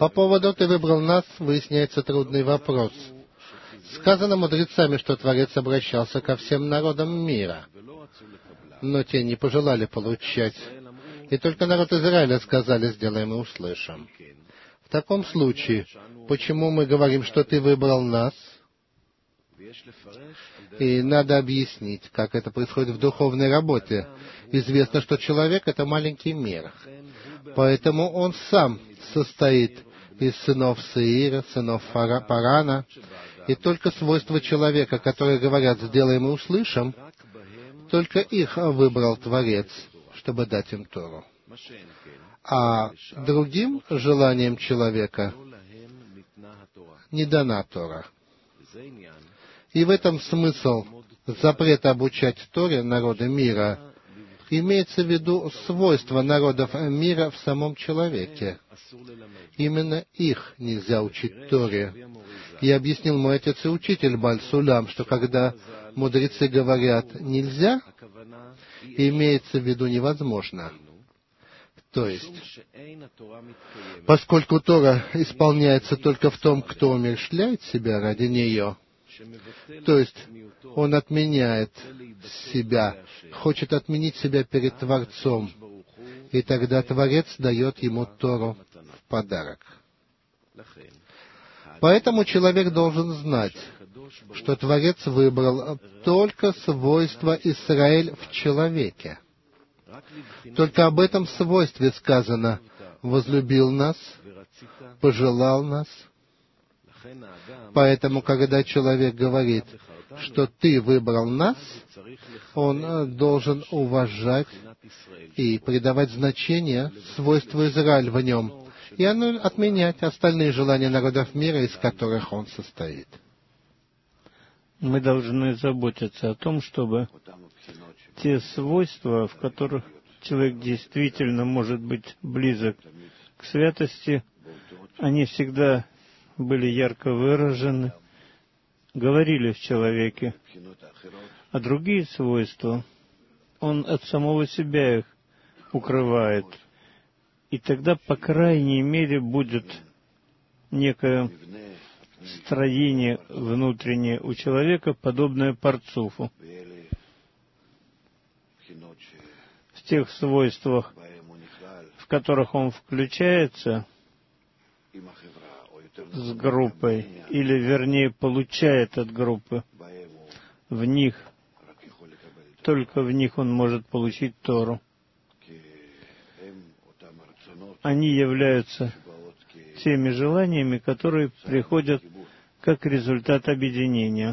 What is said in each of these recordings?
По поводу «ты выбрал нас» выясняется трудный вопрос. Сказано мудрецами, что Творец обращался ко всем народам мира, но те не пожелали получать. И только народ Израиля сказали: «Сделаем и услышим». В таком случае, почему мы говорим, что ты выбрал нас? И надо объяснить, как это происходит в духовной работе. Известно, что человек — это маленький мир. Поэтому он сам состоит из сынов Сеира, сынов Парана. И только свойства человека, которые говорят «сделаем и услышим», только их выбрал Творец, чтобы дать им Тору. А другим желаниям человека не дана Тора. И в этом смысл запрета обучать Торе народы мира. Имеется в виду свойства народов мира в самом человеке. Именно их нельзя учить Торе. И объяснил мой отец и учитель Баль Сулам, что когда мудрецы говорят «нельзя», имеется в виду «невозможно». То есть, поскольку Тора исполняется только в том, кто умерщвляет себя ради нее, то есть он отменяет себя, хочет отменить себя перед Творцом, и тогда Творец дает ему Тору в подарок. Поэтому человек должен знать, что Творец выбрал только свойства Исраэль в человеке. Только об этом свойстве сказано: «возлюбил нас, пожелал нас». Поэтому, когда человек говорит, что «ты выбрал нас», он должен уважать и придавать значение свойству Израиль в нем, и отменять остальные желания народов мира, из которых он состоит. Мы должны заботиться о том, чтобы те свойства, в которых человек действительно может быть близок к святости, они всегда были ярко выражены, говорили в человеке. А другие свойства, он от самого себя их укрывает. И тогда, по крайней мере, будет некое строение внутреннее у человека, подобное Парцуфу. В тех свойствах, в которых он включается с группой, или, вернее, получает от группы, в них, только в них он может получить Тору. Они являются теми желаниями, которые приходят как результат объединения.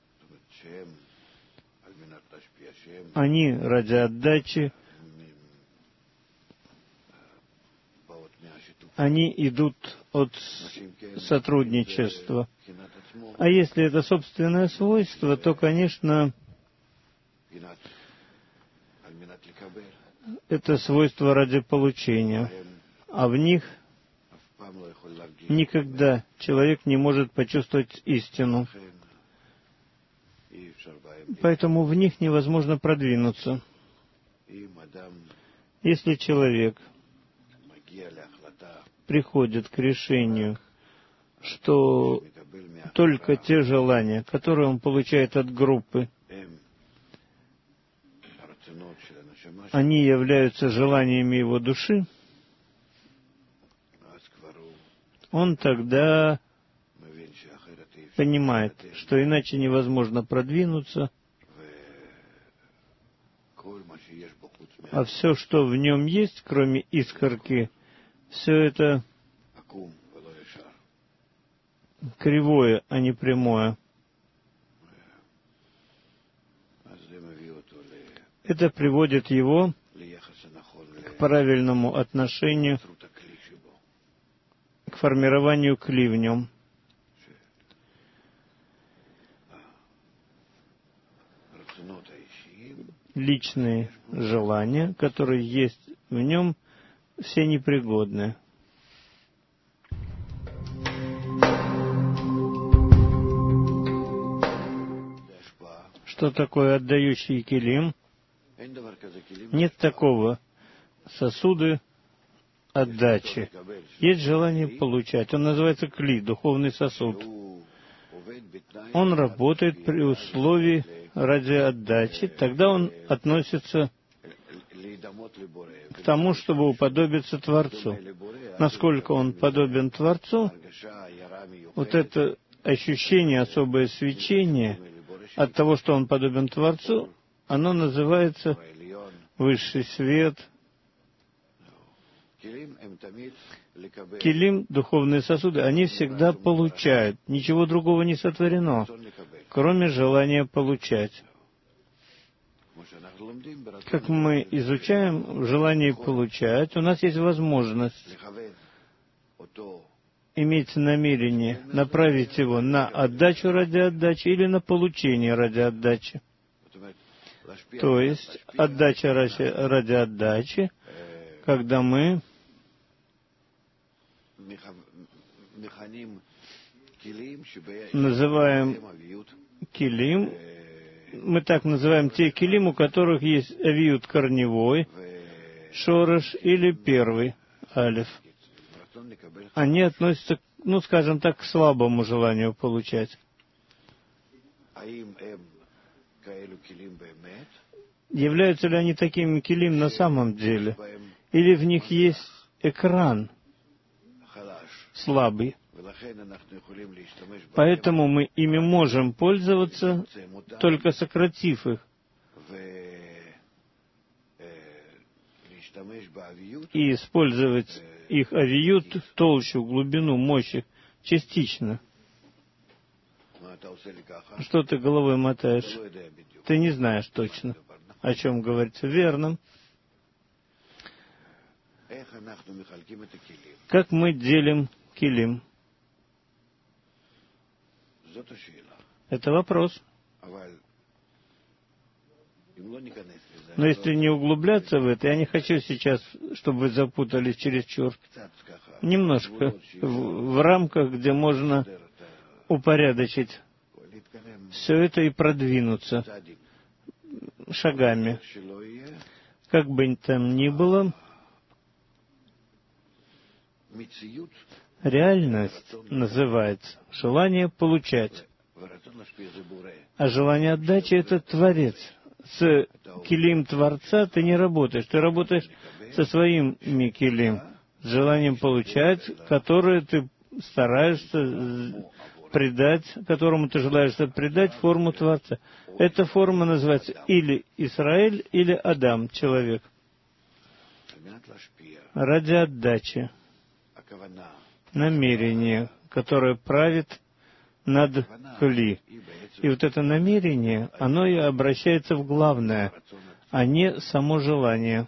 Они ради отдачи, они идут от сотрудничества. А если это собственное свойство, то, конечно, это свойство ради получения. А в них никогда человек не может почувствовать истину. Поэтому в них невозможно продвинуться. Если человек приходит к решению, что только те желания, которые он получает от группы, они являются желаниями его души, он тогда понимает, что иначе невозможно продвинуться, а все, что в нем есть, кроме искорки, все это кривое, а не прямое. Это приводит его к правильному отношению, к формированию кли в нем. Личные желания, которые есть в нем, все непригодны. Что такое отдающий килим? Нет такого сосуды, отдачи. Есть желание получать. Он называется кли, духовный сосуд. Он работает при условии ради отдачи. Тогда он относится к тому, чтобы уподобиться Творцу. Насколько он подобен Творцу, вот это ощущение, особое свечение от того, что он подобен Творцу, оно называется высший свет. Килим, духовные сосуды, они всегда получают. Ничего другого не сотворено, кроме желания получать. Как мы изучаем в желании получать, у нас есть возможность иметь намерение направить его на отдачу ради отдачи или на получение ради отдачи. То есть отдача ради отдачи, когда мы называем килим, мы так называем те килим, у которых есть авиют корневой, шорош или первый, алиф. Они относятся, скажем так, к слабому желанию получать. Являются ли они такими килим на самом деле? Или в них есть экран слабый? Поэтому мы ими можем пользоваться, только сократив их, и использовать их авиют, толщу, глубину, мощь их частично. Что ты головой мотаешь? Ты не знаешь точно, о чем говорится. Верно. Как мы делим килим? Это вопрос. Но если не углубляться в это, я не хочу сейчас, чтобы вы запутались чересчур. Немножко в рамках, где можно упорядочить все это и продвинуться шагами. Как бы там ни было, реальность называется желание получать. А желание отдачи — это Творец. С килим Творца ты не работаешь. Ты работаешь со своими килим, с желанием получать, которое ты стараешься придать, которому ты желаешься придать форму Творца. Эта форма называется или Исраэль, или Адам, человек. Ради отдачи. Намерение, которое правит над кли. И вот это намерение, оно и обращается в главное, а не само желание.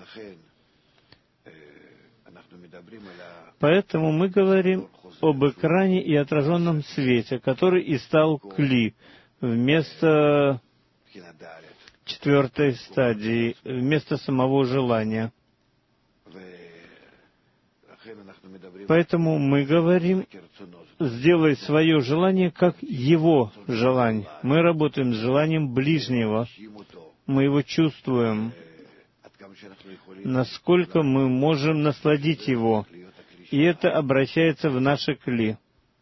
Поэтому мы говорим об экране и отраженном свете, который и стал кли вместо четвертой стадии, вместо самого желания. Поэтому мы говорим, сделай свое желание как его желание. Мы работаем с желанием ближнего. Мы его чувствуем. Насколько мы можем насладить его. И это обращается в наше кли.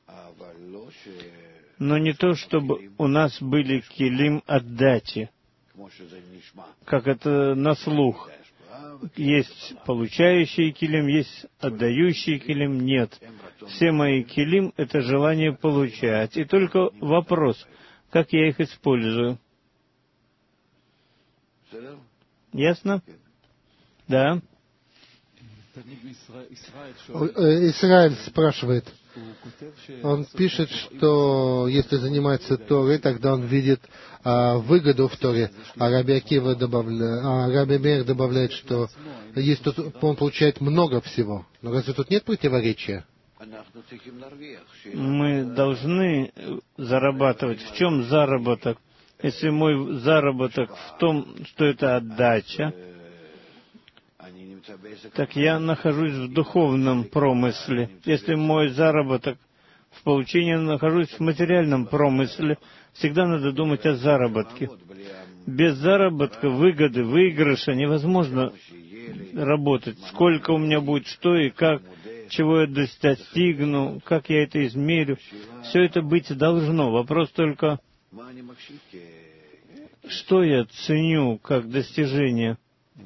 Но не то, чтобы у нас были килим отдачи, как это на слух. Есть получающий килим, есть отдающий килим. Нет. Все мои килим — это желание получать. И только вопрос, как я их использую. Ясно? Да. Израиль спрашивает. Он пишет, что если занимается Торой, тогда он видит выгоду в Торе. А Раби Меир добавляет, что есть тут, он получает много всего. Но разве тут нет противоречия? Мы должны зарабатывать. В чем заработок? Если мой заработок в том, что это отдача, так я нахожусь в духовном промысле. Если мой заработок в получении, нахожусь в материальном промысле, всегда надо думать о заработке. Без заработка, выгоды, выигрыша невозможно работать, сколько у меня будет, что и как, чего я достигну, как я это измерю. Все это быть должно. Вопрос только, что я ценю как достижение.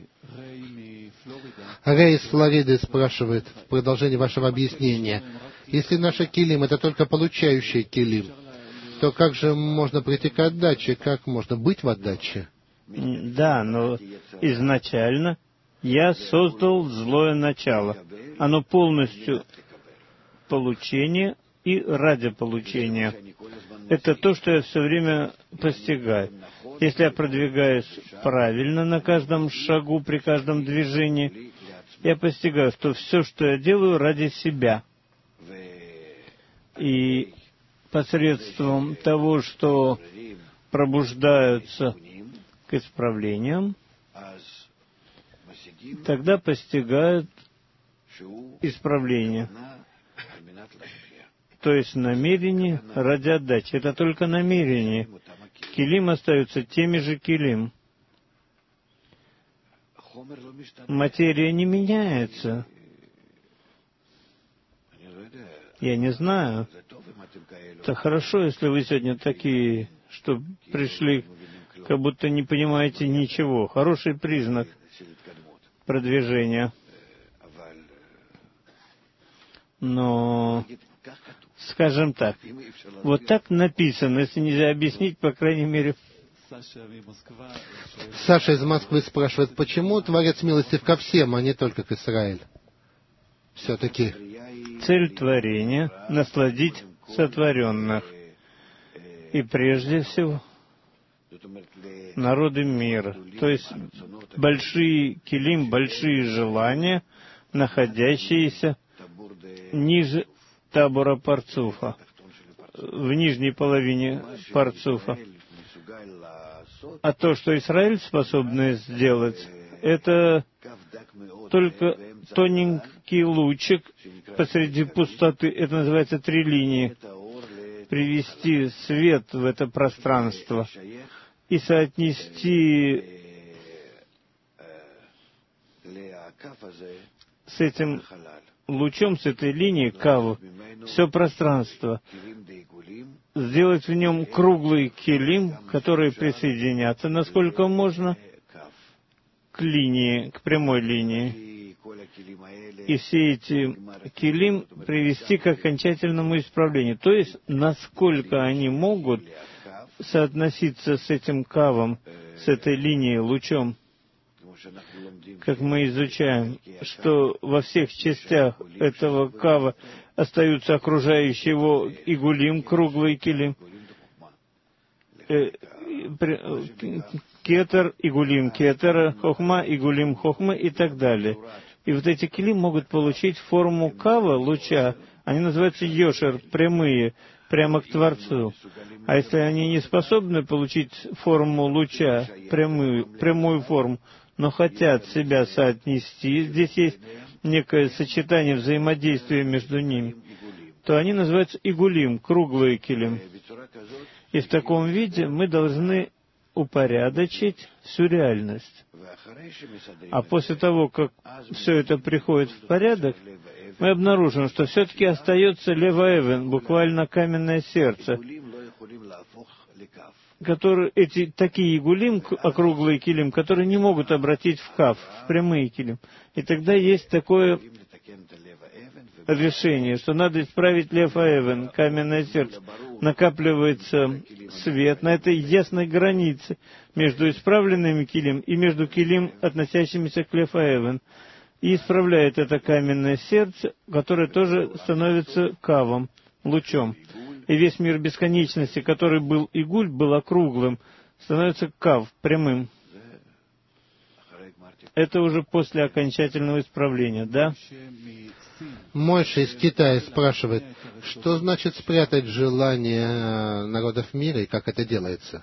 Рэй из Флориды спрашивает в продолжении вашего объяснения. Если наша килим — это только получающий килим, то как же можно прийти к отдаче? Как можно быть в отдаче? Да, но изначально я создал злое начало. Оно полностью получение и ради получения. Это то, что я все время постигаю. Если я продвигаюсь правильно на каждом шагу, при каждом движении, я постигаю, что все, что я делаю, ради себя. И посредством того, что пробуждаются к исправлениям, тогда постигают исправление. То есть намерение ради отдачи. Это только намерение. Килим остаются теми же килим. Материя не меняется. Я не знаю. Это хорошо, если вы сегодня такие, что пришли, как будто не понимаете ничего. Хороший признак продвижения. Но, скажем так, вот так написано, если нельзя объяснить, по крайней мере. Саша из Москвы спрашивает, почему Творец милостив ко всем, а не только к Израилю? Все-таки цель творения — насладить сотворенных. И прежде всего народы мира. То есть большие килим, большие желания, находящиеся ниже табора Парцуфа, в нижней половине Парцуфа. А то, что Израиль способен сделать, это только тоненький лучик посреди пустоты, это называется 3 линии, привести свет в это пространство и соотнести с этим лучом, с этой линией каву, все пространство, сделать в нем круглый килим, которые присоединятся, насколько можно, к линии, к прямой линии. И все эти килим привести к окончательному исправлению. То есть, насколько они могут соотноситься с этим кавом, с этой линией, лучом, как мы изучаем, что во всех частях этого кава остаются окружающие его игулим, круглый килим, кетер, игулим кетера, хохма, игулим хохмы и так далее. И вот эти килим могут получить форму кава, луча, они называются йошер, прямые, прямо к Творцу. А если они не способны получить форму луча, прямую форму, но хотят себя соотнести, здесь есть некое сочетание взаимодействия между ними, то они называются игулим, круглые килим. И в таком виде мы должны упорядочить всю реальность. А после того, как все это приходит в порядок, мы обнаружим, что все-таки остается лева-эвен, буквально каменное сердце, которые, эти такие игулим, округлые килим, которые не могут обратить в кав, в прямые килим. И тогда есть такое решение, что надо исправить лев-эвен, каменное сердце. Накапливается свет на этой ясной границе между исправленными килим и между килим, относящимися к лев-эвен. И исправляет это каменное сердце, которое тоже становится кавом, лучом. И весь мир бесконечности, который был игуль, был округлым, становится кав, прямым. Это уже после окончательного исправления, да? Мойша из Китая спрашивает, что значит спрятать желания народов мира и как это делается?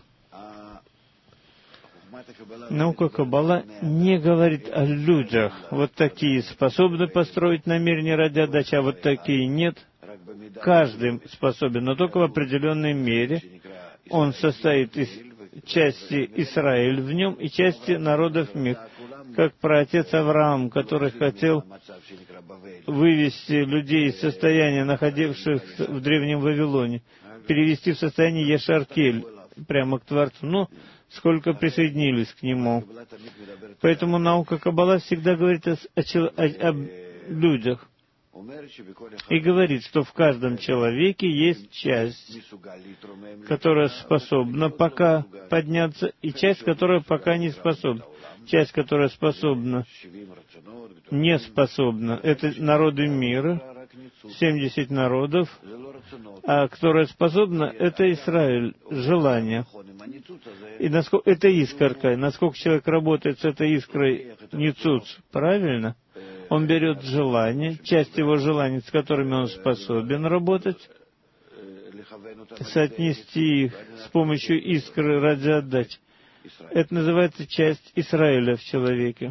Наука Каббала не говорит о людях. Вот такие способны построить намерение ради отдачи, а вот такие нет. Каждый способен, но только в определенной мере. Он состоит из части Израиль в нем и части народов мира. как праотец Авраам, который хотел вывести людей из состояния, находившихся в Древнем Вавилоне, перевести в состояние Яшар-Кель, прямо к Творцу. Но сколько присоединились к Нему. Поэтому наука Каббала всегда говорит о людях. И говорит, что в каждом человеке есть часть, которая способна пока подняться, и часть, которая пока не способна. Часть, которая способна, не способна. Это народы мира, 70 народов, а которая способна, это Израиль, желание. И насколько это искорка, насколько человек работает с этой искрой ницуц, правильно? Он берет желание, часть его желаний, с которыми он способен работать, соотнести их с помощью искры ради отдачи. Это называется часть Израиля в человеке.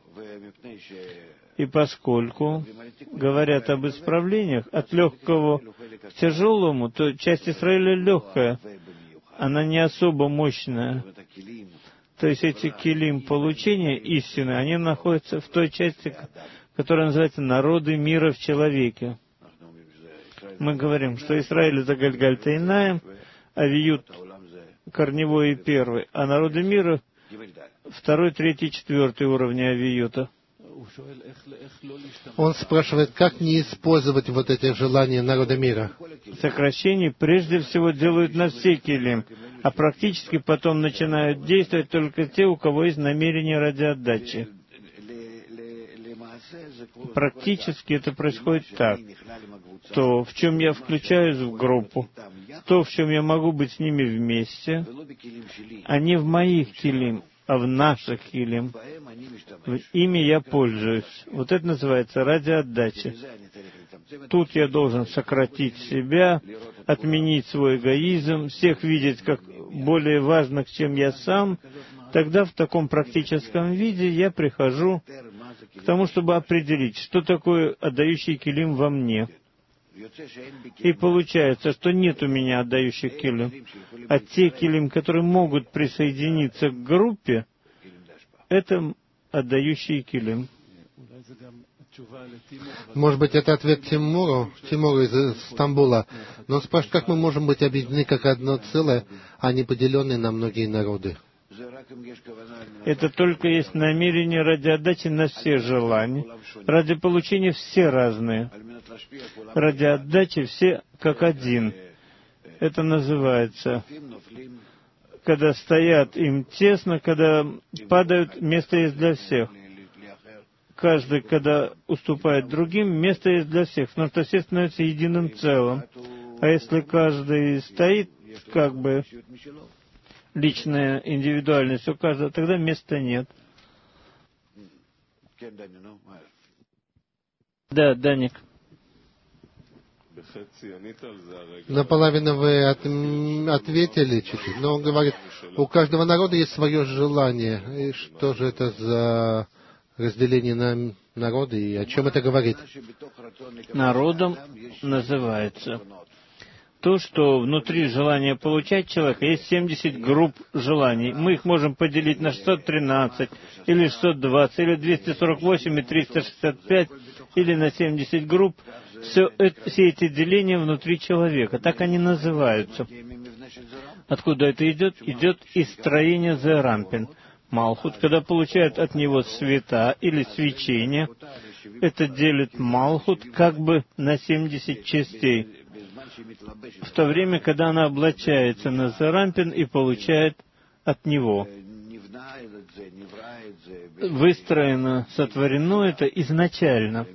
И поскольку говорят об исправлениях от легкого к тяжелому, то часть Израиля легкая, она не особо мощная. То есть эти килим получения истины, они находятся в той части, которая называется «народы мира в человеке». Мы говорим, что Израиль — это Гальгальта-Инаим, Авиют — корневой и первый, а народы мира — второй, третий, четвертый уровни Авиюта. Он спрашивает, как не использовать вот эти желания народа мира? Сокращение прежде всего делают на все килим, а практически потом начинают действовать только те, у кого есть намерение ради отдачи. Практически это происходит так. То, в чем я включаюсь в группу, то, в чем я могу быть с ними вместе, а не в моих килим, а в наших килим. Ими я пользуюсь. Вот это называется ради отдачи. Тут я должен сократить себя, отменить свой эгоизм, всех видеть как более важных, чем я сам. Тогда в таком практическом виде я прихожу к тому, чтобы определить, что такое отдающий килим во мне. И получается, что нет у меня отдающих килим, а те килим, которые могут присоединиться к группе, это отдающие килим. Может быть, это ответ Тимуру из Стамбула. Но он спрашивает, как мы можем быть объединены как одно целое, а не поделенные на многие народы? Это только есть намерение ради отдачи на все желания. Ради получения все разные. Ради отдачи все как один. Это называется, когда стоят им тесно, когда падают, место есть для всех. Каждый, когда уступает другим, место есть для всех, потому что все становятся единым целым. А если каждый стоит, как бы, личная индивидуальность у каждого, тогда места нет. Да, Даник. Наполовину вы ответили чуть-чуть, но он говорит, у каждого народа есть свое желание. И что же это за разделение на народы, и о чем это говорит? Народом называется то, что внутри желания получать человека есть 70 групп желаний. Мы их можем поделить на 613, или 620, или 248, и 365, или на 70 групп. Все эти деления внутри человека. Так они называются. Откуда это идет? Идет из строения Зерампин. Малхут, когда получает от него света или свечение, это делит Малхут как бы на 70 частей. В то время, когда она облачается на Зерампин и получает от него. Выстроено, сотворено это изначально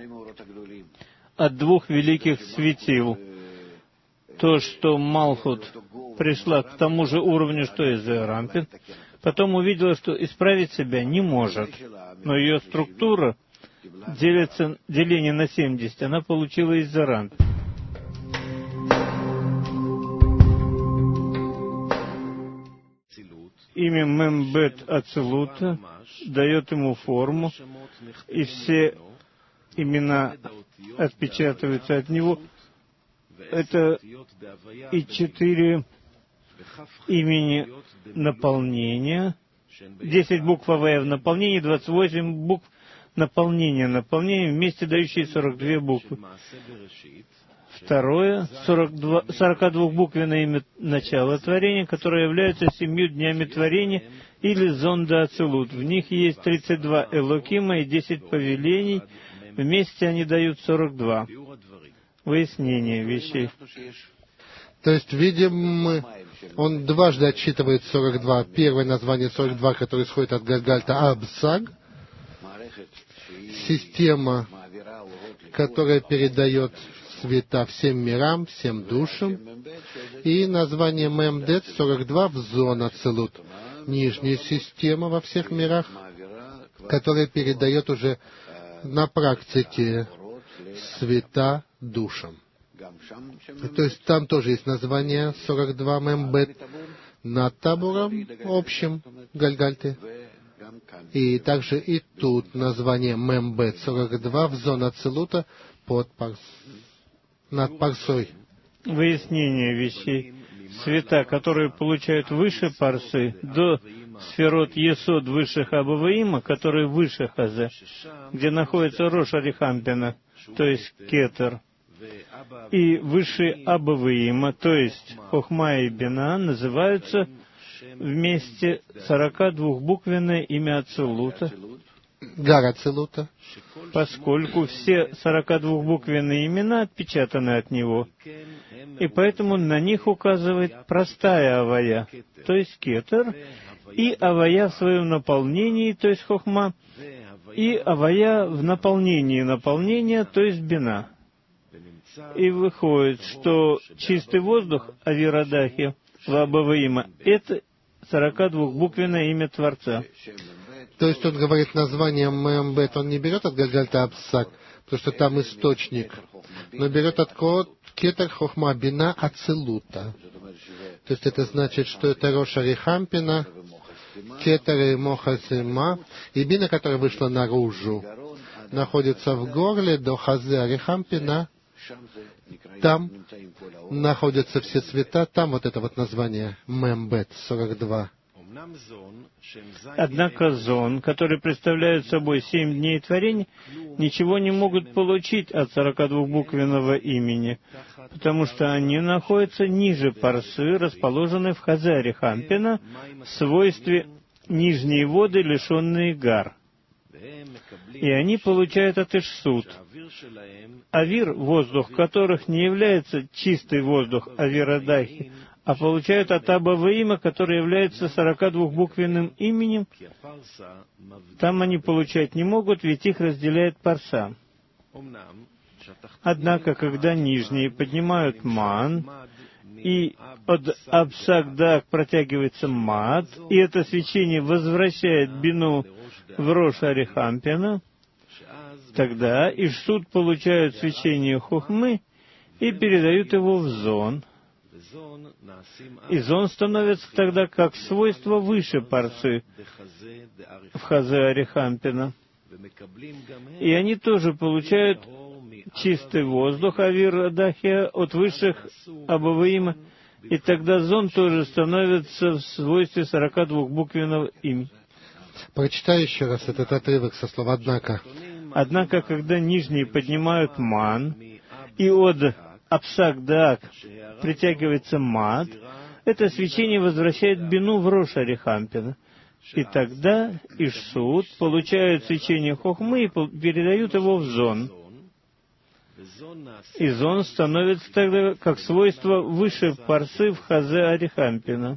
от двух великих светил. То, что Малхут пришла к тому же уровню, что и Зерампин, потом увидела, что исправить себя не может. Но ее структура, деление на 70, она получила из Зерампин. Имя Мембет Ацилута дает ему форму, и все имена отпечатываются от него. Это и 4 имени наполнения, 10 букв Авая в наполнении, 28 букв наполнения, вместе дающие 42 буквы. Второе, 42-буквенное имя начала творения, которое является 7 днями творения, или зонда Ацилут. В них есть 32 Элокима и 10 повелений, вместе они дают 42. Выяснение вещей. То есть, видим мы, он дважды отсчитывает 42. Первое название 42, которое исходит от Гальгальта Абсаг, система, которая передает света всем мирам, всем душам, и название Мемдет 42 в зон Ацилут, нижняя система во всех мирах, которая передает уже на практике света душам. То есть там тоже есть название 42 Мембет над табором общим Гальгальты. И также и тут название Мембет 42 в зоне Ацилута над парсой. Выяснение вещей. Света, которые получают выше парсы, до сферот Есод высших Абаваима, которые выше Хазе, где находится Рош Арихампина, то есть Кетер, и выше Абаваима, то есть Хохма и Бина, называются вместе 42-буквенное имя Ацилута, Гар Ацилута, поскольку все 42-буквенные имена отпечатаны от него, и поэтому на них указывает простая авая, то есть кетер, и авая в своем наполнении, то есть хохма, и авая в наполнении наполнения, то есть бина. И выходит, что чистый воздух, Авирадахи, Вабаваима, это 42-буквенное имя Творца. То есть он говорит название Мембет, он не берет от Гальгальта Абсак, потому что там источник, но берет от Кетер Хохма Бина Ацилута. То есть это значит, что это Рош Арихампина, Кетер и Мохасима, и Бина, которая вышла наружу, находится в горле до Хазе Арихампина. Там находятся все цвета, там вот это вот название Мембет 42. Однако зон, который представляет собой 7 дней творения, ничего не могут получить от 42-буквенного имени, потому что они находятся ниже парсы, расположенной в Хазе Арихампина, в свойстве нижние воды, лишенные гар. И они получают от Ишсут. Авир, воздух которых не является чистый воздух Авирадахи, а получают от Абаваима, который является 42-буквенным именем. Там они получать не могут, ведь их разделяет парса. Однако, когда нижние поднимают ман, и от Абсагдак протягивается мад, и это свечение возвращает бину в Рош Арихампина, тогда Ишсут получают свечение хохмы и передают его в зон. И зон становится тогда как свойство выше парсы в Хазе Арихампина. И они тоже получают чистый воздух Авир-Дахия от высших Абаваима, и тогда зон тоже становится в свойстве 42-буквенного имени. Прочитай еще раз этот отрывок со слов «однако». Однако, когда нижние поднимают ман, и от Апсак-Даак притягивается мад, это свечение возвращает бину в Рош Арихампина. И тогда Ишсут получают свечение хохмы и передают его в зон. И зон становится тогда как свойство выше парсы в Хазе Арихампина.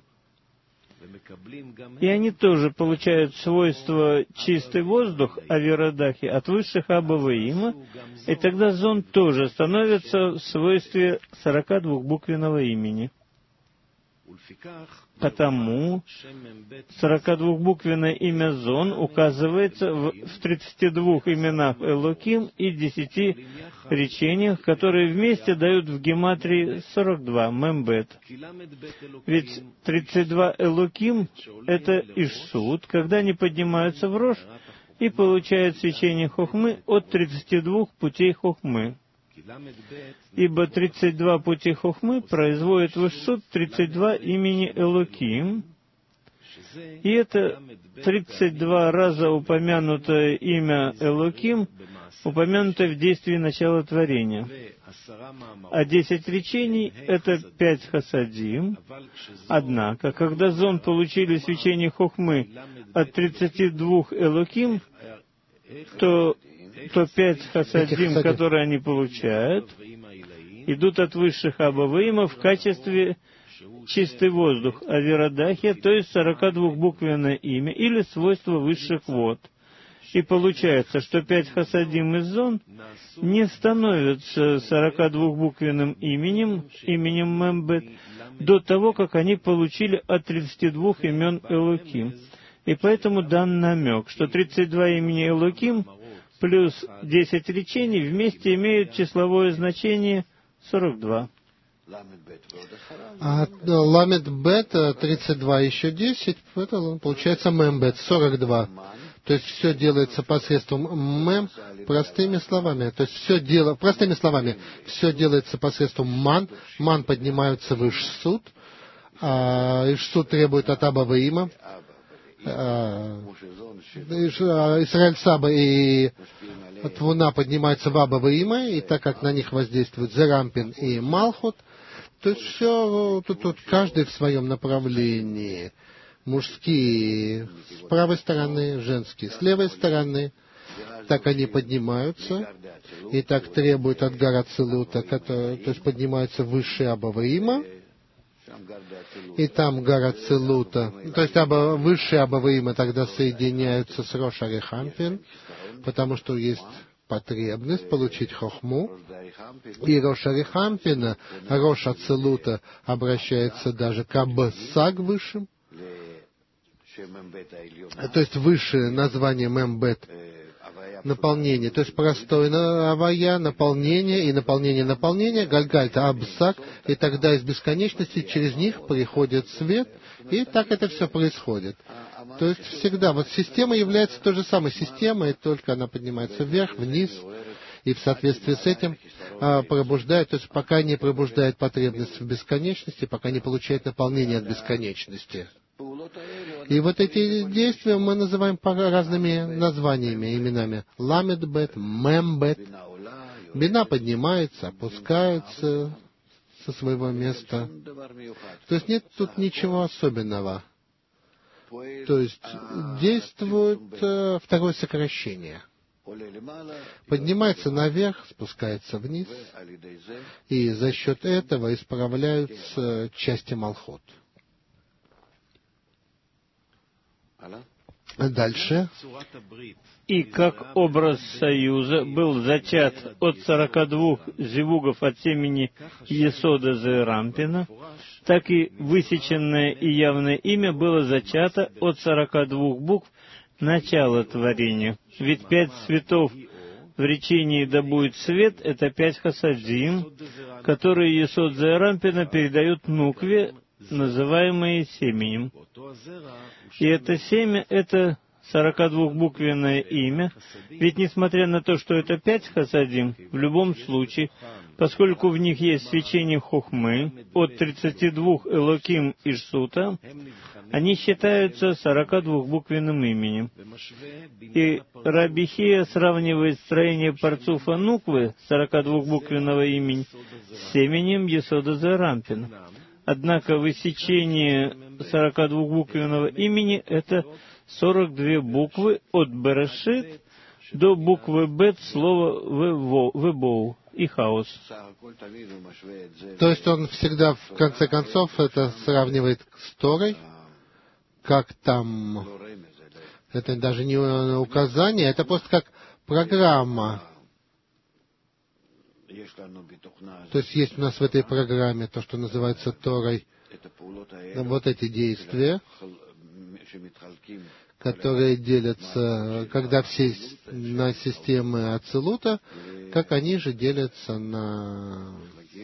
И они тоже получают свойство чистый воздух Авирадахи от высших Абаваима, и тогда зон тоже становится в свойстве 42-буквенного имени. Потому 42-буквенное имя Зон указывается в 32 именах Элоким и 10 речениях, которые вместе дают в гематрии 42, Мембет. Ведь 32 Элоким — это Ишсут, когда они поднимаются в Рош и получают свечение Хохмы от 32 путей Хохмы. Ибо 32 пути Хохмы производят в Ишсут 32 имени Элоким, И это 32 раза упомянутое имя Элоким, упомянутое в действии начала творения. А 10 речений — это 5 хасадим. Однако, когда Зон получили свечение Хохмы от 32 Элоким, то 5 хасадим, которые они получают, идут от высших Абаваима в качестве чистый воздух, авирадахия, то есть 42-буквенное имя или свойство высших вод. И получается, что 5 хасадим из Зон не становятся 42-буквенным именем Мембет, до того, как они получили от 32 имен Элоким. И поэтому дан намек, что 32 имени Элоким плюс 10 речений вместе имеют числовое значение 42. А ламет бет 32 еще 10, это получается мембет 42. То есть все делается посредством мем, простыми словами. То есть простыми словами, все делается посредством ман. Ман поднимаются в Ишсуд. Ишсуд требует от Аба Ваима. Исраэль Саба и Твуна поднимаются в Аба Ваима, и так как на них воздействуют Зерампин и Малхут, то есть все тут каждый в своем направлении. Мужские с правой стороны, женские с левой стороны. Так они поднимаются, и так требуют от Гара Целута, то есть поднимаются выше Аба Ваима, и там Гара Целута, то есть высшие Аба Ваима тогда соединяются с Рош Арихампин, потому что есть потребность получить хохму, и Рош Арихампина, Рош Ацелута обращается даже к Абсаг высшим, то есть выше название Мембет, наполнение, то есть простое авая, наполнение и наполнение, гальгальта, абсак, и тогда из бесконечности через них приходит свет, и так это все происходит. То есть всегда, система является той же самой системой, только она поднимается вверх, вниз, и в соответствии с этим пробуждает, то есть пока не пробуждает потребность в бесконечности, пока не получает наполнение от бесконечности. И эти действия мы называем разными названиями, именами. Ламедбет, Мембет. Бина поднимается, опускается со своего места. То есть нет тут ничего особенного. То есть действует второе сокращение. Поднимается наверх, спускается вниз, и за счет этого исправляются части Малхот. Дальше. И как образ союза был зачат от 42 зевугов от семени Есода Зерампина, так и высеченное и явное имя было зачато от 42 букв начала творения. Ведь 5 цветов в речении «да будет свет» — это 5 хасадим, которые Есод Зерампина передают Нукве, называемые семенем. И это семя — это 42-буквенное имя, ведь несмотря на то, что это 5 хасадим, в любом случае, поскольку в них есть свечение хохмы от 32 Элоким Ишсута, они считаются 42-буквенным именем. И Раби Хия сравнивает строение парцуфа Нуквы, 42-буквенного имени, с семенем Есода Зерампина. Однако высечение 42-буквенного имени — это 42 буквы от Берешит до буквы Бет слова Вебоу и хаос. То есть он всегда, в конце концов, это сравнивает с Торой, как там, это даже не указание, это просто как программа. То есть есть у нас в этой программе то, что называется Торой, эти действия, которые делятся, когда все на системы Ацилута, как они же делятся на,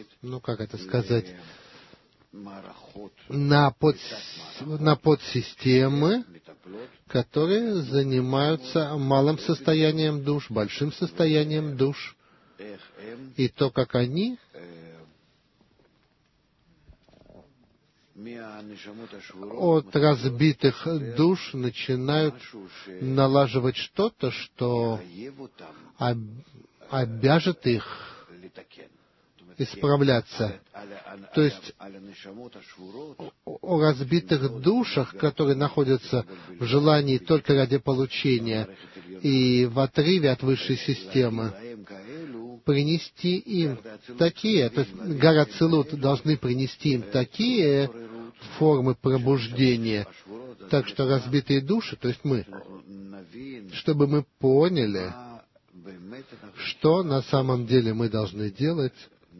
на подсистемы, которые занимаются малым состоянием душ, большим состоянием душ, и то, как они от разбитых душ начинают налаживать что-то, что обяжет их исправляться. То есть о разбитых душах, которые находятся в желании только ради получения и в отрыве от высшей системы, принести им такие, то есть Гар Ацилут должны принести им такие формы пробуждения, так что разбитые души, то есть мы, чтобы мы поняли, что на самом деле мы должны делать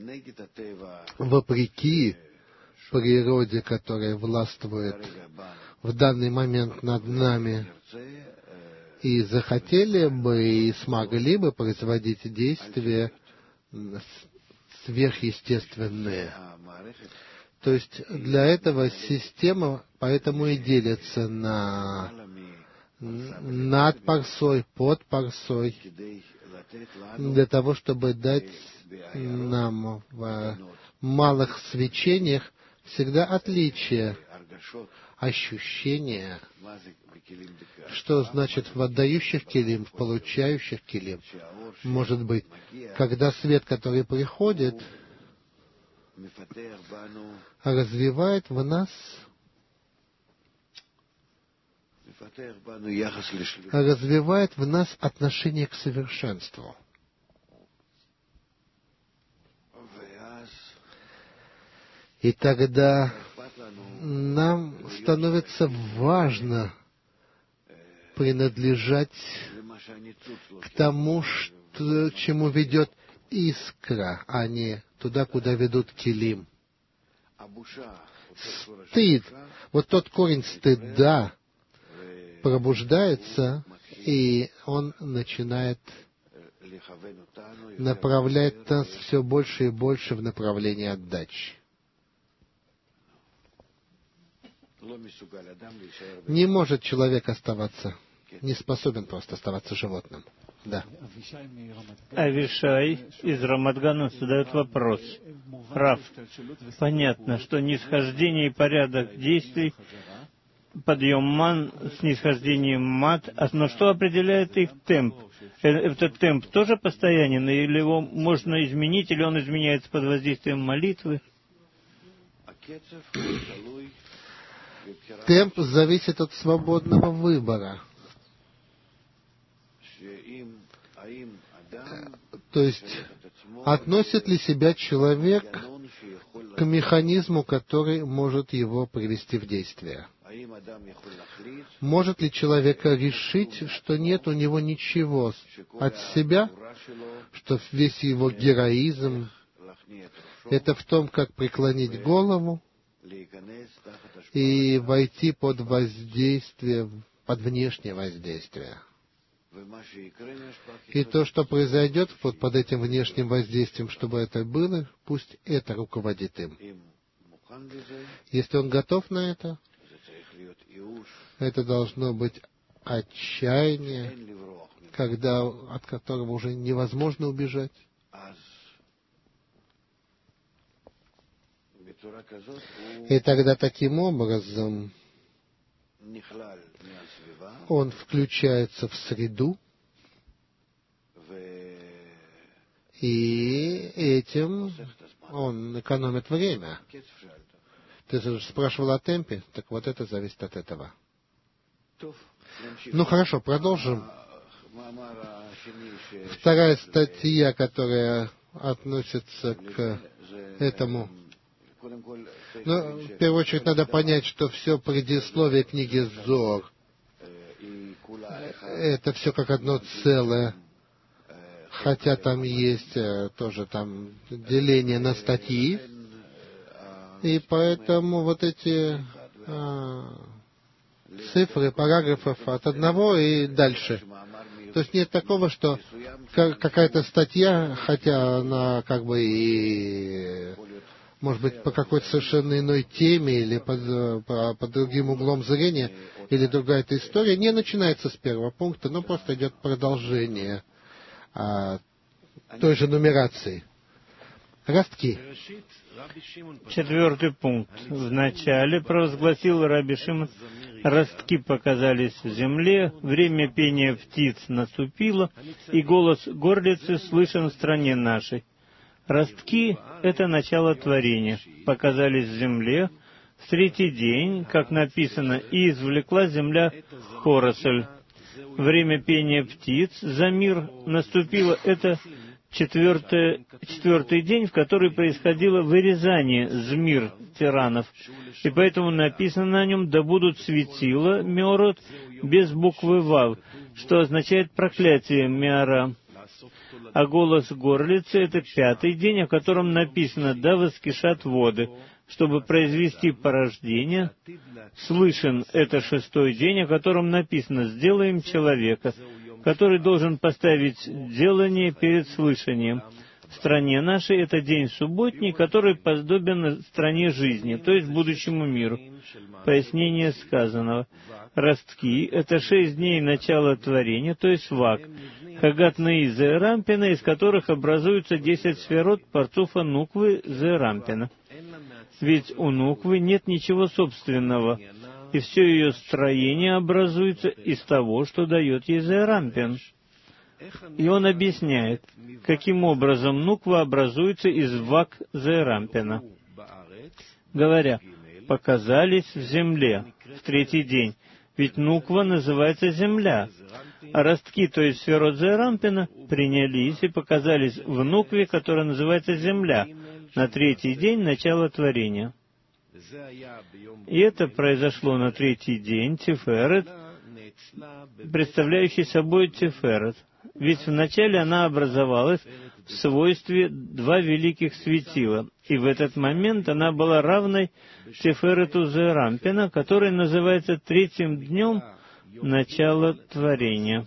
вопреки природе, которая властвует в данный момент над нами, и захотели бы и смогли бы производить действия сверхъестественные. То есть для этого система поэтому и делится на над парсой, под парсой, для того, чтобы дать нам в малых свечениях всегда отличие, ощущение, что значит в отдающих килим, в получающих килим. Может быть, когда свет, который приходит, развивает в нас отношение к совершенству. И тогда нам становится важно принадлежать к тому, чему ведет искра, а не туда, куда ведут килим. Стыд, вот тот корень стыда пробуждается, и он начинает направлять нас все больше и больше в направлении отдачи. Не может человек оставаться, не способен просто оставаться животным. Да. Авишай из Рамадгана задает вопрос. Рав, понятно, что нисхождение и порядок действий, подъем ман, снисхождение мат, но что определяет их темп? Этот темп тоже постоянен, или его можно изменить, или он изменяется под воздействием молитвы? Темп зависит от свободного выбора. То есть, относит ли себя человек к механизму, который может его привести в действие? Может ли человек решить, что нет у него ничего от себя, что весь его героизм — это в том, как преклонить голову и войти под воздействие, под внешнее воздействие? И то, что произойдет под этим внешним воздействием, чтобы это было, пусть это руководит им. Если он готов на это должно быть отчаяние, от которого уже невозможно убежать. И тогда таким образом он включается в среду, и этим он экономит время. Ты же спрашивал о темпе, так вот это зависит от этого. Ну хорошо, продолжим. Вторая статья, которая относится к этому. Ну, в первую очередь надо понять, что все предисловие книги Зоар — это все как одно целое, хотя там есть тоже там деление на статьи, и поэтому вот эти цифры, параграфов от одного и дальше. То есть нет такого, что какая-то статья, хотя она как бы и, может быть, по какой-то совершенно иной теме или под другим углом зрения, или другая-то история, не начинается с первого пункта, но просто идет продолжение той же нумерации. Ростки. 4 пункт. Вначале провозгласил Раби Шимон: ростки показались в земле, время пения птиц наступило, и голос горлицы слышен в стране нашей. Ростки — это начало творения. Показались в земле в 3-й день, как написано, и извлекла земля поросль. Время пения птиц за мир наступило — это 4-й день, в который происходило вырезание змир тиранов. И поэтому написано на нем: да будут светила, меорот, без буквы вав, что означает проклятие меора. А голос горлицы — это 5-й день, о котором написано: да воскишат воды, чтобы произвести порождение. Слышен — это 6-й день, о котором написано: сделаем человека, который должен поставить делание перед слышанием. В стране нашей это день субботний, который подобен стране жизни, то есть будущему миру. Пояснение сказанного. Ростки — это 6 дней начала творения, то есть вак. Хагат-Наи Зерампина, из которых образуются 10 сферот парцуфа Нуквы Зерампина. Ведь у Нуквы нет ничего собственного, и все ее строение образуется из того, что дает ей Зерампин. И он объясняет, каким образом Нуква образуется из вак Зерампина, говоря: «показались в земле» в 3-й день, ведь Нуква называется земля, а ростки, то есть сферот Зерампина, принялись и показались в Нукве, которая называется земля, на 3-й день начала творения. И это произошло на 3-й день, Тиферет, представляющий собой Тиферет. Ведь вначале она образовалась в свойстве 2 великих светила, и в этот момент она была равной Тиферету Зерампина, который называется 3-м днем начала творения.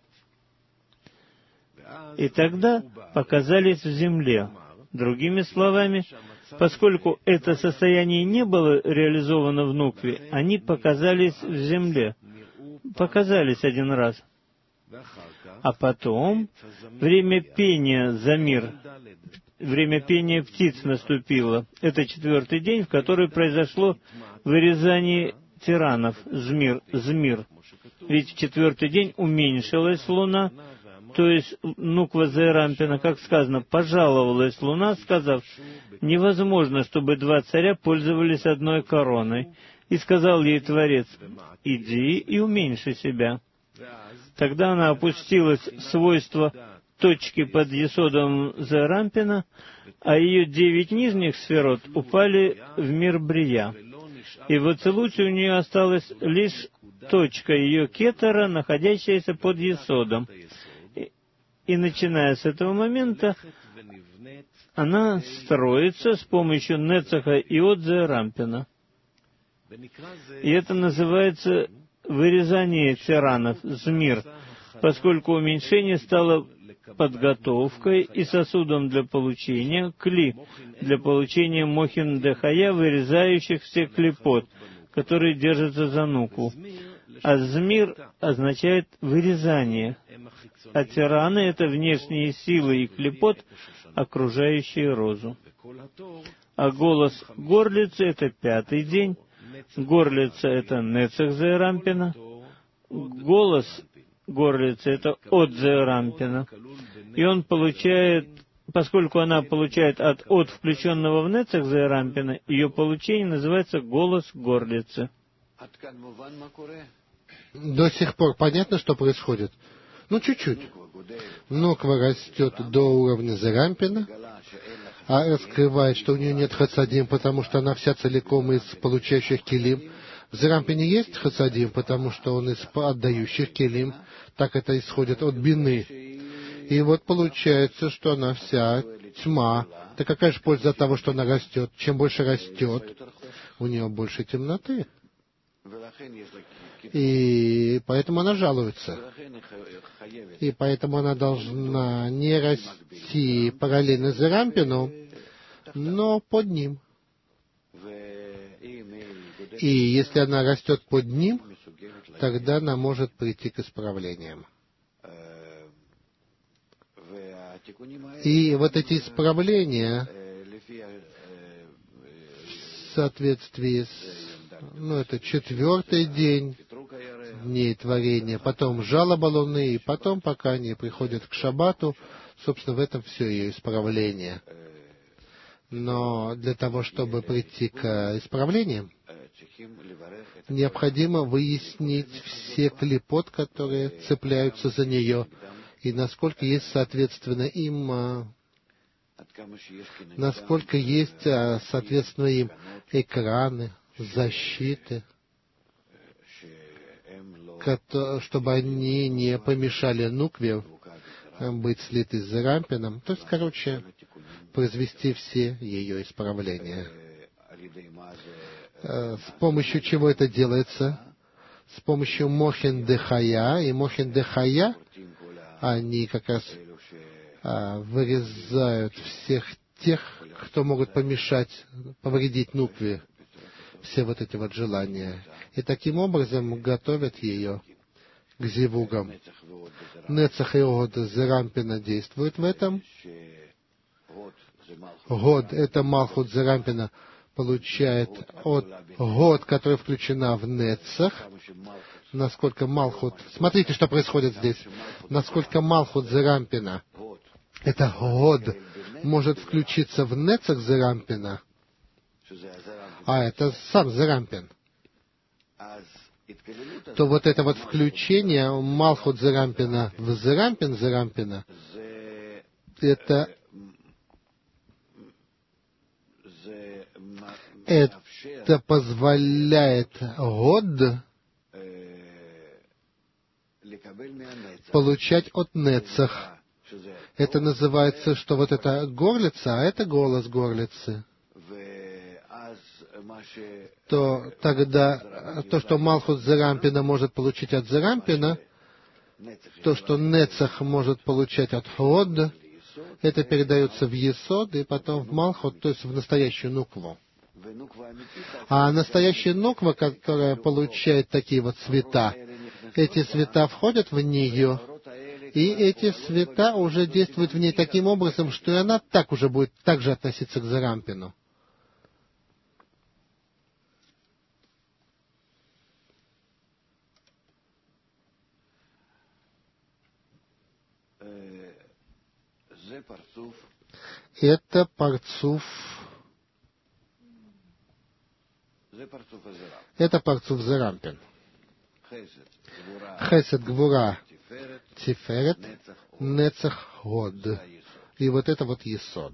И тогда показались в земле. Другими словами, поскольку это состояние не было реализовано в Нукве, они показались в земле. Показались один раз. А потом время пения за мир, время пения птиц наступило. Это 4-й день, в который произошло вырезание тиранов, змир. Ведь в 4-й день уменьшилась луна, то есть Нуква Зерампина, как сказано, пожаловалась луна, сказав: невозможно, чтобы 2 царя пользовались одной короной. И сказал ей Творец: иди и уменьши себя. Тогда она опустилась в свойство точки под есодом Зерампина, а ее 9 нижних сферот упали в мир Брия. И в Ацилуте у нее осталась лишь точка ее кетера, находящаяся под есодом. И начиная с этого момента, она строится с помощью Нецаха и от Зерампина. И это называется вырезание тиранов, змир, поскольку уменьшение стало подготовкой и сосудом для получения кли, для получения мохин дехая, вырезающих все клипот, которые держатся за нуку. А змир означает вырезание, а тираны — это внешние силы и клипот, окружающие розу. А голос горлицы — это 5-й день, горлица — это Нецах Зерампина, голос горлицы — это от Зерампина, и он получает, поскольку она получает от включенного в Нецах Зерампина, ее получение называется голос горлицы. До сих пор понятно, что происходит? Ну, чуть-чуть. Нуква растет до уровня Зерампина, а раскрывает, что у нее нет хасадим, потому что она вся целиком из получающих килим. В Зерампине есть хасадим, потому что он из отдающих килим. Так это исходит от бины. И вот получается, что она вся тьма. Так какая же польза от того, что она растет? Чем больше растет, у нее больше темноты. И поэтому она жалуется. И поэтому она должна не расти параллельно Зерампину, но под ним. И если она растет под ним, тогда она может прийти к исправлениям. И вот эти исправления, соответствии с, это четвертый день дней творения, потом жалоба Луны, и потом, пока они приходят к Шаббату, собственно, в этом все ее исправление. Но для того, чтобы прийти к исправлениям, необходимо выяснить все клипот, которые цепляются за нее, и насколько есть, соответственно, им, насколько есть, соответственно, им экраны, защиты, чтобы они не помешали нукве быть слитой с Зерампином, то есть, произвести все ее исправления. С помощью чего это делается? С помощью Мохин Дехая, и Мохин Дехая, они как раз вырезают всех тех, кто могут помешать, повредить нукве, все вот эти вот желания. И таким образом готовят ее к зивугам. Нецах и Год Зерампина действуют в этом. Год — это Малхут Зерампина получает от Год, которая включена в Нецах. Насколько Малхут... Смотрите, что происходит здесь. Насколько Малхут Зерампина, это Год, может включиться в Нецах Зерампина, а это сам Зерампин, то вот это вот включение Малхут Зерампина в Зерампин Зерампина, это позволяет Год получать от Нецах. Это называется, что вот это горлица, а это голос горлицы. То тогда то, что Малхут Зерампина может получить от Зерампина, то, что Нецах может получать от Год, это передается в Есод и потом в Малхут, то есть в настоящую нукву. А настоящая нуква, которая получает такие вот цвета, эти цвета входят в нее, и эти цвета уже действуют в ней таким образом, что и она так уже будет так же относиться к Зерампину. Это парцуф. Это парцуф Зерампин. Хесед, Гвура, Тиферет, Нецах, Год. И вот это вот Есод.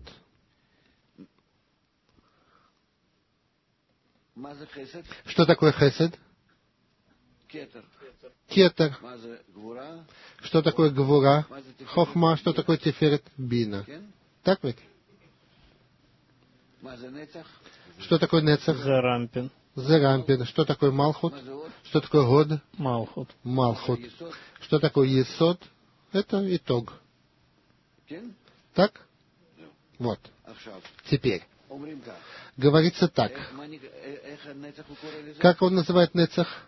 Что такое Хесед? Кетер. Что такое Гвура? Хохма. Что такое Тиферет? Бина. Так ведь? Что такое Нецах? Зерампин. Зерампин. Что такое Малхут? Что такое Год? Малхут. Малхут. Что такое Есод? Это итог. Так? Вот. Теперь. Говорится так. Как он называет Нецах?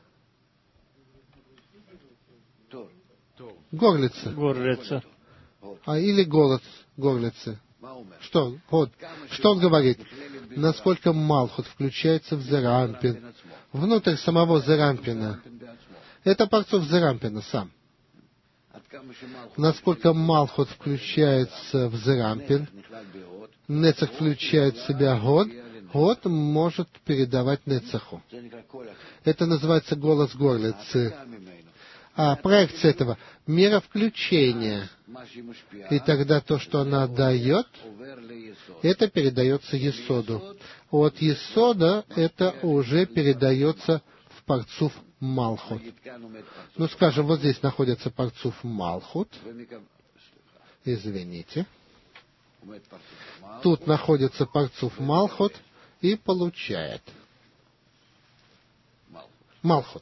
Горлица. Горлица. Или голод горлицы. Что? Вот. Что он говорит? Насколько Малхут включается в Зерампин, внутрь самого Зерампина. Это парцуф Зерампина сам. Насколько Малхут включается в Зерампин, Нецах включает в себя Год, Год может передавать Нецаху. Это называется голос горлицы. А проекция этого — мера включения. И тогда то, что она дает, это передается Есоду. От Есода это уже передается в парцуф Малхут. Ну, скажем, вот здесь находится парцуф Малхут. Извините. Тут находится парцуф Малхут и получает Малхут.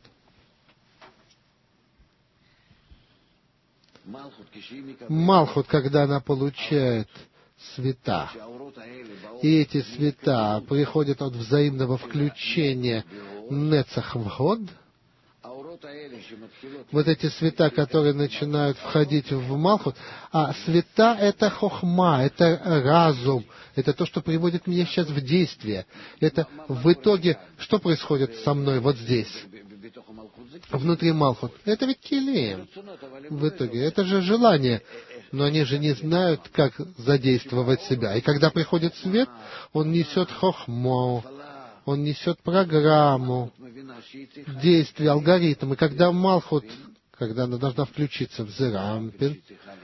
Малхут, когда она получает света, и эти света приходят от взаимного включения Нецах в Год, вот эти света, которые начинают входить в Малхут, а света — это хохма, это разум, это то, что приводит меня сейчас в действие. Это в итоге, что происходит со мной вот здесь, внутри Малхут? Это ведь килим. В итоге, это же желание. Но они же не знают, как задействовать себя. И когда приходит свет, он несет хохму, он несет программу, действие, алгоритм. И когда Малхут, когда она должна включиться в Зерампин,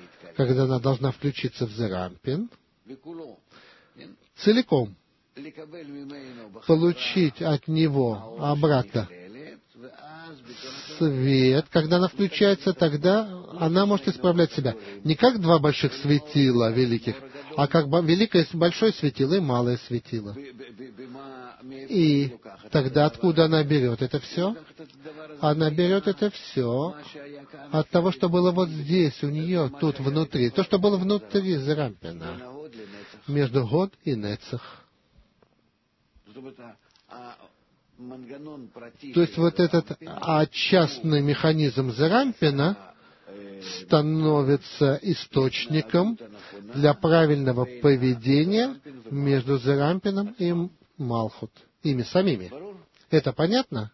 целиком получить от него обратно свет, когда она включается, тогда она может исправлять себя. Не как два больших светила великих, а как великое большое светило и малое светило. И тогда откуда она берет это все? Она берет это все от того, что было вот здесь, у нее, тут внутри. То, что было внутри Зерампина, между Год и Нецах. То есть вот этот частный механизм Зерампина становится источником для правильного поведения между Зерампином и Малхут, ими самими. Это понятно?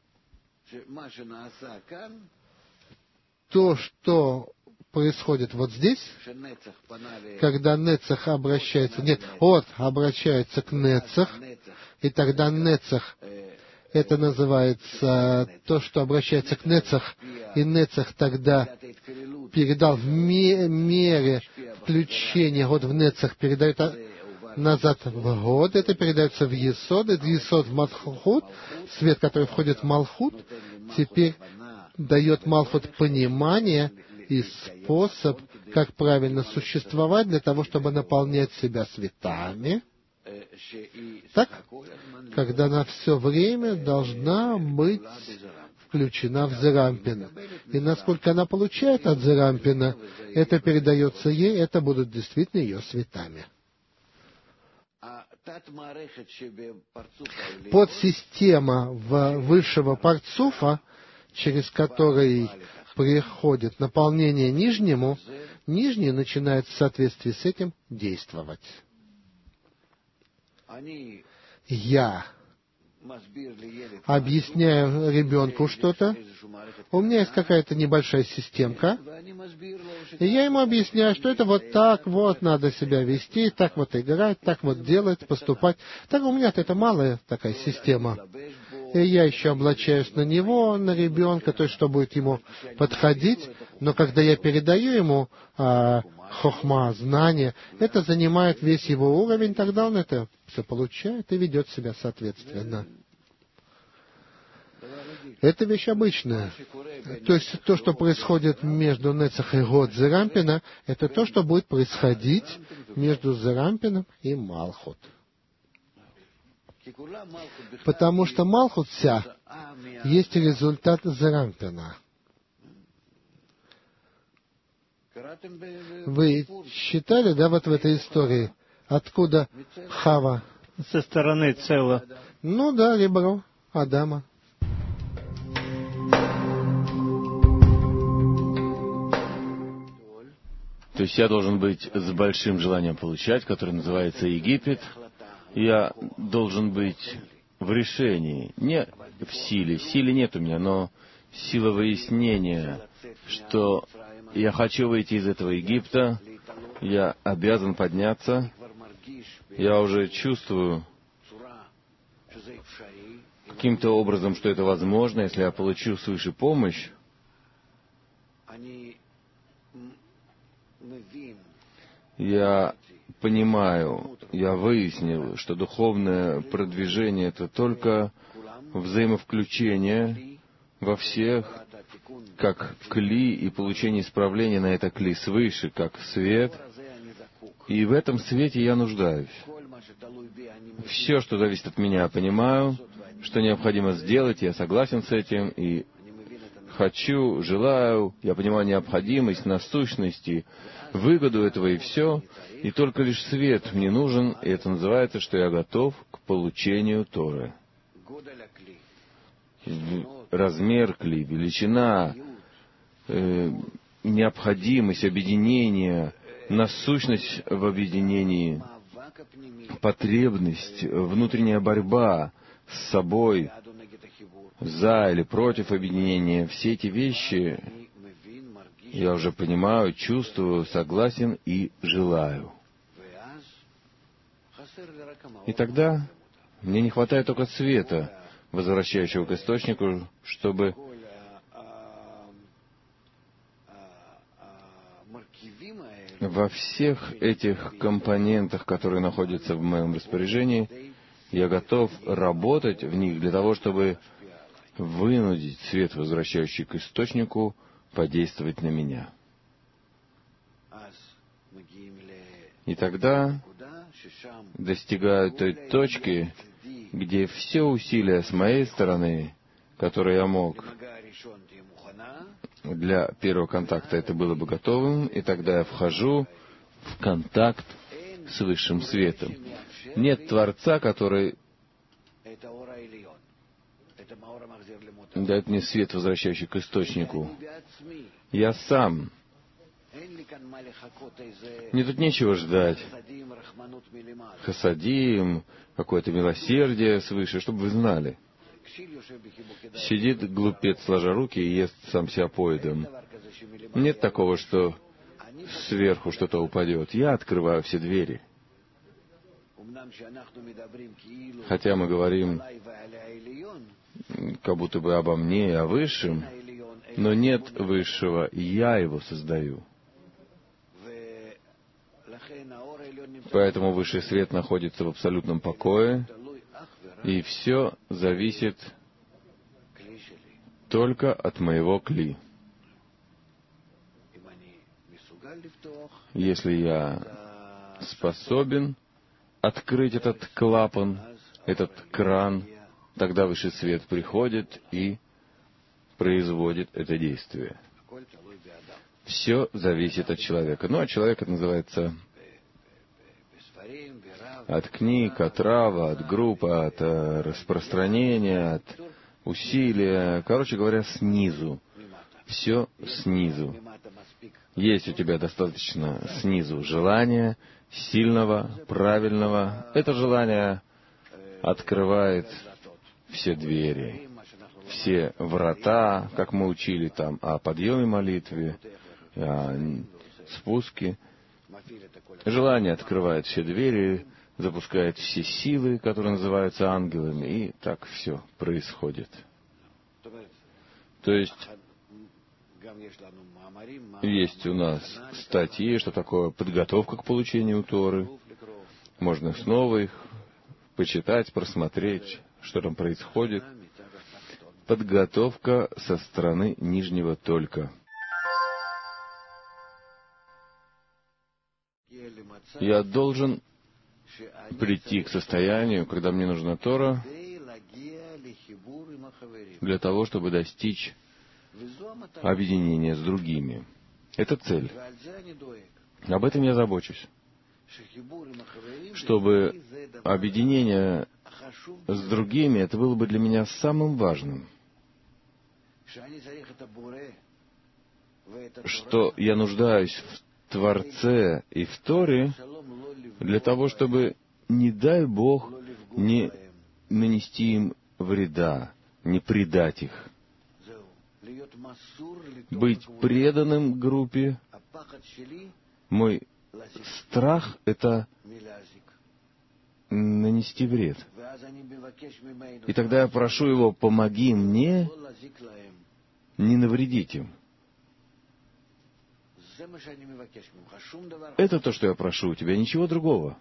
То, что происходит вот здесь, когда Нецах обращается, обращается к Нецах, и тогда Нецах, это называется то, что обращается к Нецах, и Нецах тогда передал в мере включения Год в Нецах, передает назад в Год, это передается в Есод, это Есод в Малхут, свет, который входит в Малхут, теперь дает Малхут понимание и способ, как правильно существовать для того, чтобы наполнять себя светами, так, когда она все время должна быть включена в Зерампина. И насколько она получает от Зерампина, это передается ей, это будут действительно ее светами. Подсистема высшего парцуфа, через который приходит наполнение нижнему, нижний начинает в соответствии с этим действовать. Я объясняю ребенку что-то, у меня есть какая-то небольшая системка, и я ему объясняю, что это вот так вот надо себя вести, так вот играть, так вот делать, поступать. Так у меня-то это малая такая система. И я еще облачаюсь на него, на ребенка, то есть, что будет ему подходить, но когда я передаю ему хохма, знание, это занимает весь его уровень, тогда он это все получает и ведет себя соответственно. Это вещь обычная. То есть то, что происходит между Нецах и Год Зерампина, это то, что будет происходить между Зерампином и Малхут. Потому что Малхут вся есть результат Зерампина. Вы читали, да, вот в этой истории, откуда Хава? Со стороны Цела. Ну да, ребро Адама. То есть я должен быть с большим желанием получать, которое называется Египет. Я должен быть в решении, не в силе. Силы нет у меня, но сила выяснения, что я хочу выйти из этого Египта, я обязан подняться, я уже чувствую каким-то образом, что это возможно, если я получу свыше помощь. Я понимаю, я выяснил, что духовное продвижение — это только взаимовключение во всех, как кли, и получение исправления на это кли свыше, как свет. И в этом свете я нуждаюсь. Все, что зависит от меня, я понимаю, что необходимо сделать, я согласен с этим, и хочу, желаю, я понимаю необходимость, насущности, выгоду этого и все, и только лишь свет мне нужен, и это называется, что я готов к получению Торы. Размер кли, величина, необходимость объединения, насущность в объединении, потребность, внутренняя борьба с собой за или против объединения, все эти вещи я уже понимаю, чувствую, согласен и желаю. И тогда мне не хватает только света, возвращающего к источнику, чтобы во всех этих компонентах, которые находятся в моем распоряжении, я готов работать в них для того, чтобы вынудить свет, возвращающий к источнику, подействовать на меня. И тогда достигаю той точки, где все усилия с моей стороны, которые я мог для первого контакта, это было бы готовым, и тогда я вхожу в контакт с Высшим Светом. Нет Творца, который дает мне свет, возвращающий к источнику. Я сам. Мне тут нечего ждать. Хасадим, какое-то милосердие свыше, чтобы вы знали. Сидит глупец, сложа руки, и ест сам себя поедом. Нет такого, что сверху что-то упадет. Я открываю все двери. Хотя мы говорим как будто бы обо мне и о Высшем, но нет Высшего, я его создаю. Поэтому Высший Свет находится в абсолютном покое, и все зависит только от моего кли. Если я способен открыть этот клапан, этот кран, тогда Высший Свет приходит и производит это действие. Все зависит от человека. Ну, а человек это называется от книг, от рава, от группы, от распространения, от усилия. Короче говоря, снизу. Все снизу. Есть у тебя достаточно снизу желания, сильного, правильного. Это желание открывает все двери, все врата, как мы учили там о подъеме молитве, о спуске. Желание открывает все двери, запускает все силы, которые называются ангелами, и так все происходит. То есть у нас статьи, что такое подготовка к получению Торы. Можно снова их почитать, просмотреть, что там происходит. Подготовка со стороны нижнего только. Я должен прийти к состоянию, когда мне нужна Тора, для того, чтобы достичь объединения с другими. Это цель. Об этом я забочусь. Чтобы объединение с другими, это было бы для меня самым важным. Что я нуждаюсь в Творце и в Торе для того, чтобы, не дай Бог, не нанести им вреда, не предать их. Быть преданным группе. Мой страх — это нанести вред. И тогда я прошу его: помоги мне не навредить им. Это то, что я прошу у тебя, ничего другого.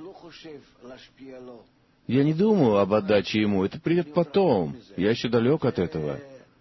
Я не думаю об отдаче ему, это придет потом. Я еще далек от этого.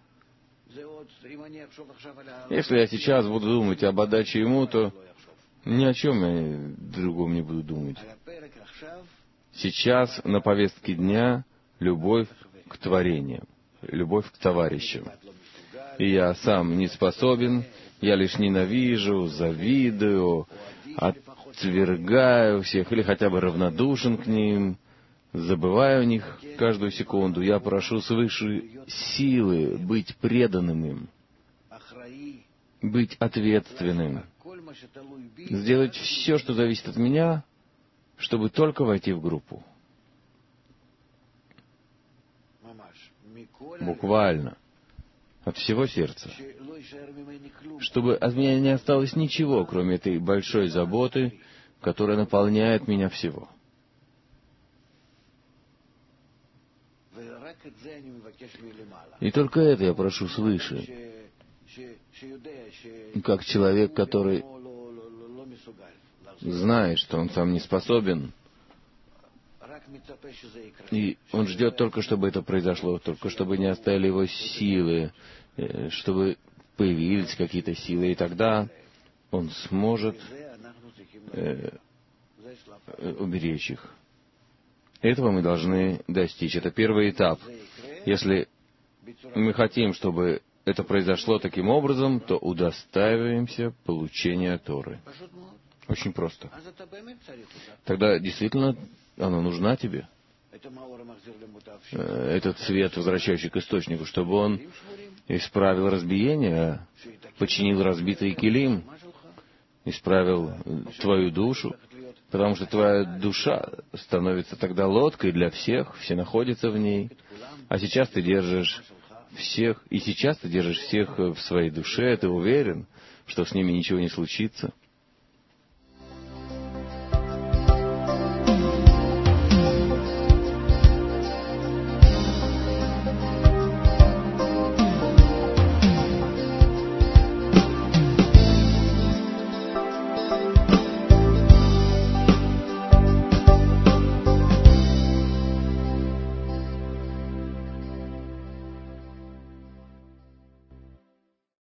Если я сейчас буду думать об отдаче ему, то ни о чем я другом не буду думать. Сейчас на повестке дня любовь к творениям, любовь к товарищам. И я сам не способен, я лишь ненавижу, завидую, отвергаю всех, или хотя бы равнодушен к ним, забываю о них каждую секунду. Я прошу свыше силы быть преданным им. быть ответственным, сделать все, что зависит от меня, чтобы только войти в группу. Буквально. От всего сердца. Чтобы от меня не осталось ничего, кроме этой большой заботы, которая наполняет меня всего. И только это я прошу свыше, как человек, который знает, что он сам не способен, и он ждет только, чтобы это произошло, только чтобы не оставили его силы, чтобы появились какие-то силы, и тогда он сможет уберечь их. Этого мы должны достичь. Это первый этап. Если мы хотим, чтобы это произошло таким образом, то удостаиваемся получения Торы. Очень просто. Тогда действительно она нужна тебе. Этот свет, возвращающий к источнику, чтобы он исправил разбиение, починил разбитый килим, исправил твою душу, потому что твоя душа становится тогда лодкой для всех, все находятся в ней, а сейчас ты держишь всех, и сейчас ты держишь всех в своей душе, ты уверен, что с ними ничего не случится.